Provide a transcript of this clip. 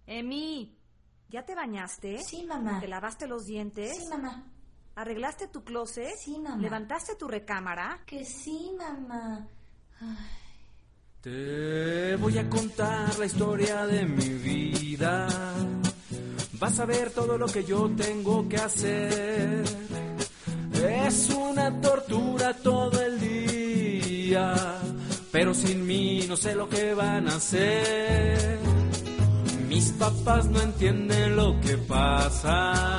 Emi, ¿ya te bañaste? Sí, mamá. ¿Te lavaste los dientes? Sí, mamá. ¿Arreglaste tu closet? Sí, mamá. ¿Levantaste tu recámara? Que sí, mamá. Ay. Te voy a contar la historia de mi vida. Vas a ver todo lo que yo tengo que hacer. Es una tortura todo el día, pero sin mí no sé lo que van a hacer. Mis papás no entienden lo que pasa.